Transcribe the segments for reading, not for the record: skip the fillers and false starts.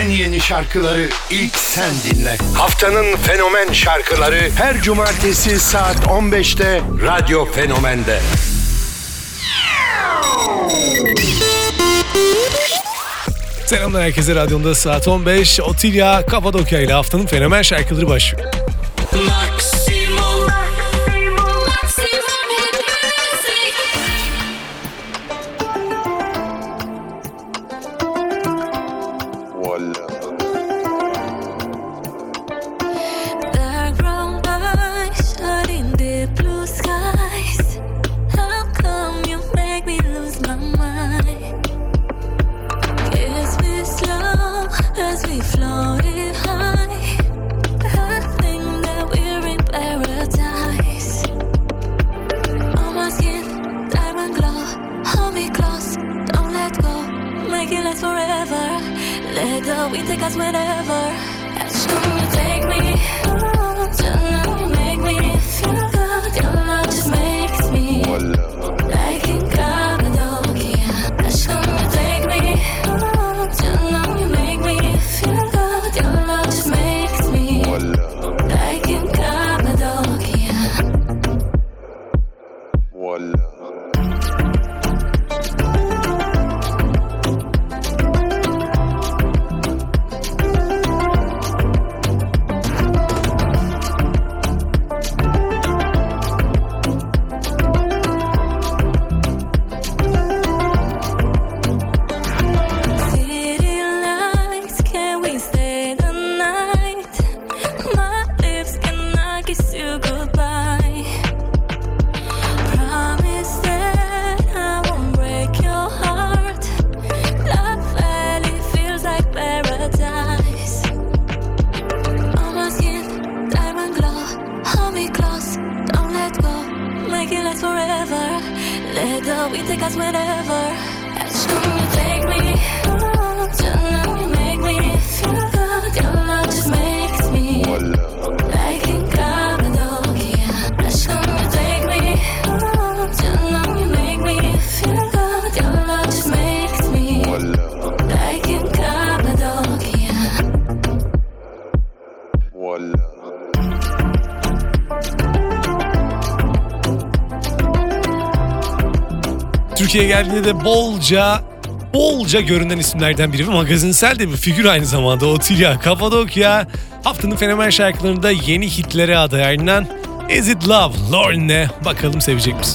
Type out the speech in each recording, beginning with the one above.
en yeni şarkıları ilk sen dinle. Haftanın fenomen şarkıları her cumartesi saat 15'te Radyo Fenomen'de. Selamlar herkese, radyonda saat 15. Otilya Kapadokya ile haftanın fenomen şarkıları başlıyor. Türkiye'ye geldiğinde de bolca görünen isimlerden biri ve magazinsel de bir figür aynı zamanda Otilya Kapadokya. Haftanın fenomen şarkılarında yeni hitlere adaylarından Is It Love, Lauren'le bakalım sevecek misin?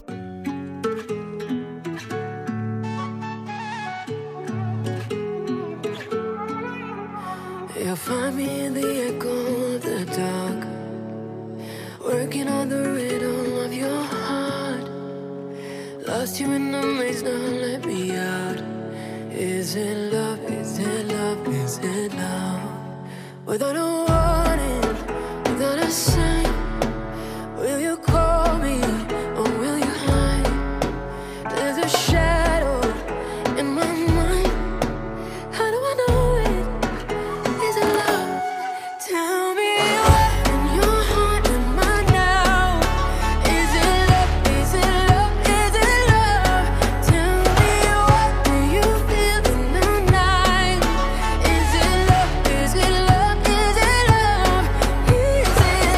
Lost you in the maze, now let me out. Is it love, is it love, is it love? Without a warning, without a sign, will you call me or will you hide? There's a shadow in my mind. How do I know it? Is it love? Tell me what in your heart am I now? Is it love, is it love, is it love? Tell me what do you feel in the night? Is it love, is it love, is it love? Is it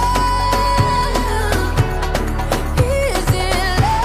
love? Is it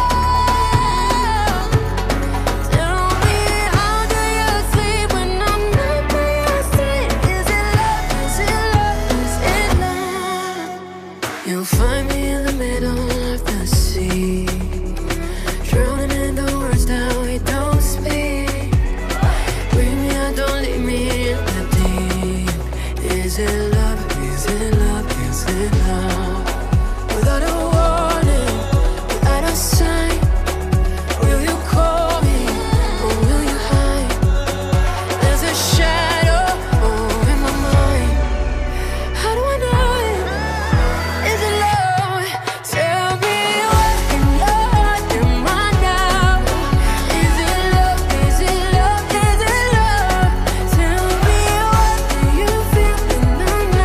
love? Tell me how do you sleep when I'm not by your side? Is it love, is it love, is it love? You'll find me in the middle of the sea, drowning in the words that we don't speak. Bring me out, don't leave me in the deep. Is it love, is it love, is it love? Without a warning, without a sign, will you call me or will you hide? There's a shadow in my mind. How do I know it? Is it love? Tell me what in your heart am I now? Is it love? Is it love? Is it love? Tell me what do you feel in the night?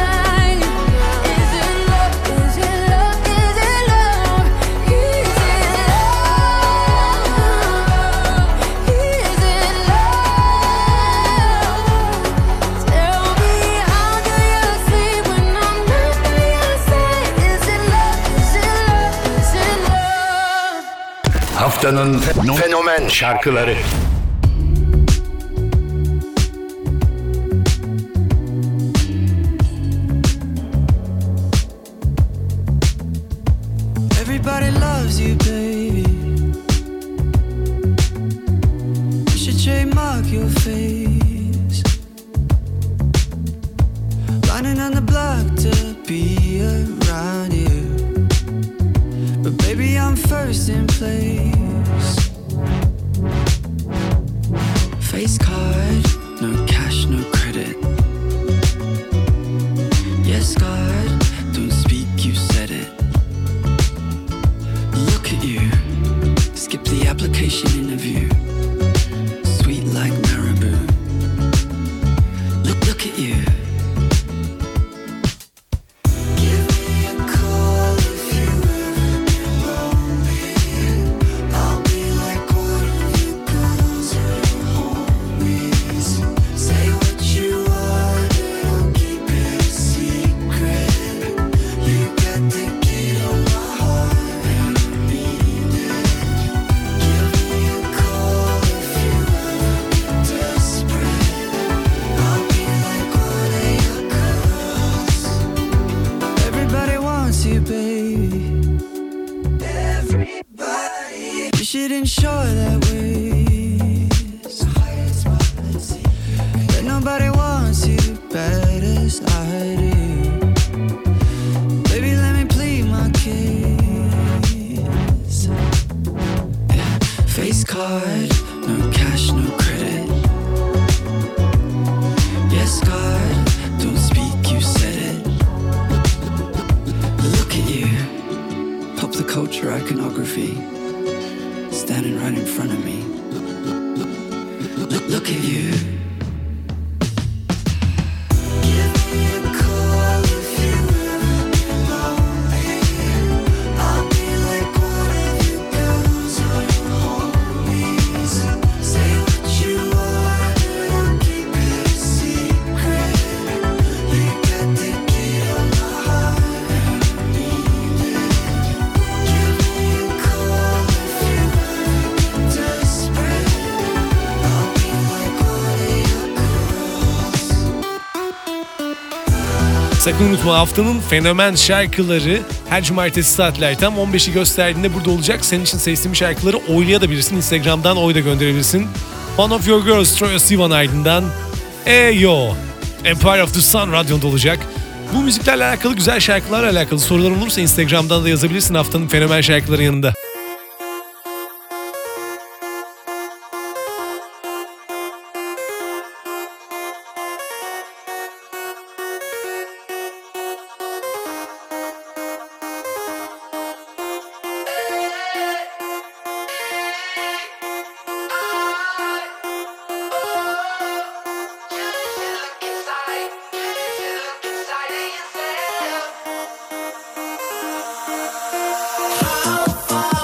Haftanın fenomen şarkıları. Everybody loves you, baby. You should trademark your face. Lining on the block to be around you. But baby, I'm first in place. Face card, no cash, no credit. Yes, God, don't speak, you said it. Look at you, skip the application interview. Sweet like marabou. Look at you. Give me a call if you ever want me. I'll be like one of you girls or your homies. Say what you want and I'll keep it a secret. You got the key to my heart and I need it. Give me a call if you ever get desperate. I'll be like one of your girls. Everybody wants you, baby. Everybody. You should ensure that ways that nobody wants you bad as I do. Baby, let me plead my case. Yeah. Face card, no cash, no credit. Yes, God, don't speak, you said it. Look at you, pop the culture iconography, standing right in front of me. Look at you. Give me a call if you ever want me. I'll be like one of you girls or your homies. Say what you want and I'll keep it a secret. You got the key to my heart and I need it. Give me a call if you ever get desperate. I'll be like one of your girls. Sakın unutma, haftanın fenomen şarkıları her cumartesi saatler tam 15'i gösterdiğinde burada olacak. Senin için seçtiğim şarkıları oylayabilirsin. Instagram'dan oy da gönderebilirsin. One of Your Girls, Troye Sivan ardından Yo, Empire of the Sun radyonda olacak. Bu müziklerle alakalı, güzel şarkılarla alakalı soruların olursa Instagram'dan da yazabilirsin haftanın fenomen şarkıları yanında. How far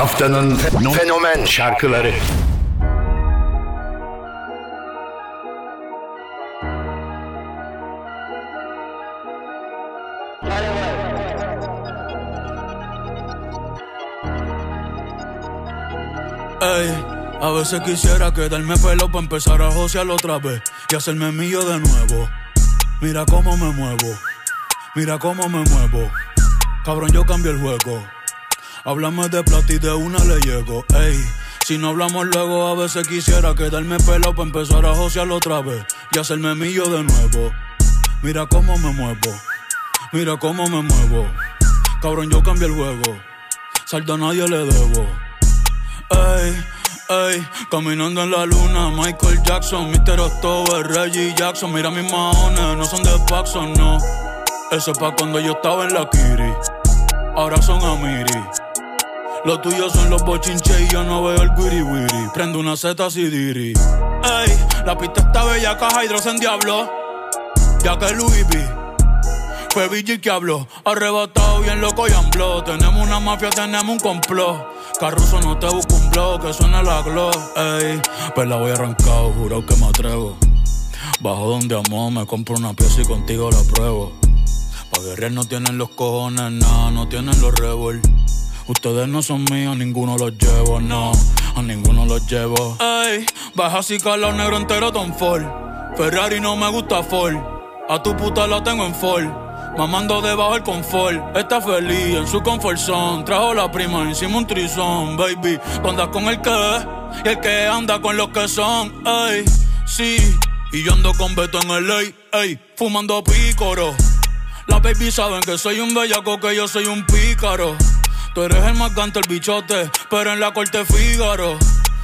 Haftanın fenomen şarkıları. Ey, a veces quisiera quedarme pelo para empezar a josear otra vez y hacerme mío de nuevo. Mira cómo me muevo, mira cómo me muevo. Cabrón, yo cambio el juego. Háblame de plata y de una le llego. Ey, si no hablamos luego, a veces quisiera quedarme pelo para empezar a josear otra vez y hacerme mío de nuevo. Mira cómo me muevo, mira cómo me muevo. Cabrón, yo cambio el juego. Saldo a nadie le debo. Ey, ey, caminando en la luna, Michael Jackson, Mr. October, Reggie Jackson. Mira mis maones, no son de Paxson, no. Eso es pa' cuando yo estaba en la Kiri, ahora son Amiri. Los tuyos son los bochinches y yo no veo el wiri wiri. Prendo una zeta Sidiri. Ey, la pista está bella, caja hidros en diablo. Ya que Louis V fue Vigil que habló, arrebatado bien loco y ambló. Tenemos una mafia, tenemos un complot. Carruso, no te busco un blog, que suena la glow. Ey, pues la voy arrancado, juro que me atrevo. Bajo donde amo, me compro una pieza y contigo la pruebo. Pa' guerrear no tienen los cojones, nada, no tienen los revol. Ustedes no son míos, ninguno los llevo, no, a ninguno los llevo. Ey, baja así calor negro entero Tom Ford. Ferrari no me gusta Ford, a tu puta la tengo en Ford. Mamando debajo el confort, está feliz en su comfort zone. Trajo la prima, hicimos un trizón, baby. Tú andas con el que es y el que anda con los que son, ey, sí. Y yo ando con Beto en el ey, fumando pícoro. Las baby saben que soy un bellaco, que yo soy un pícaro. Tú eres el más gante, el bichote, pero en la corte Fígaro.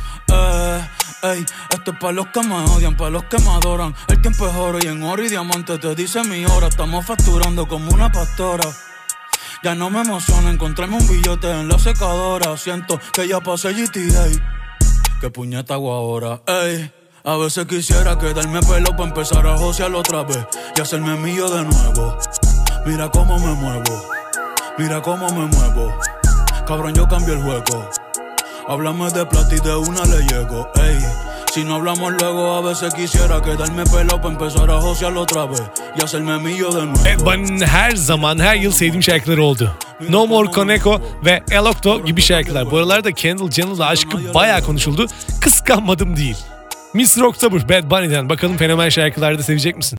Ey, esto es pa' los que me odian, pa' los que me adoran. El tiempo es oro y en oro y diamante te dice mi hora. Estamos facturando como una pastora. Ya no me emociona encontrarme un billete en la secadora. Siento que ya pasé GTA. Que puñeta hago ahora, ey. A veces quisiera quedarme pelo pa' empezar a josear otra vez y hacerme mío de nuevo. Mira cómo me muevo, mira cómo me muevo. Cabrón, yo cambio el juego. Háblame de plata y de una le llego, ey. Si no hablamos luego, a veces quisiera quedarme pelo pa' empezar a josear otra vez y hacerme mío de nuevo. Edban'ın her zaman her yıl sevdiğim şarkıları oldu. No More Koneko ve Elokto gibi şarkılar. Bu aralarda Kendall Jenner'la aşkı bayağı konuşuldu. Kıskanmadım değil. Mr. October, Bad Bunny'den. Bakalım fenomen şarkılarda sevecek misin?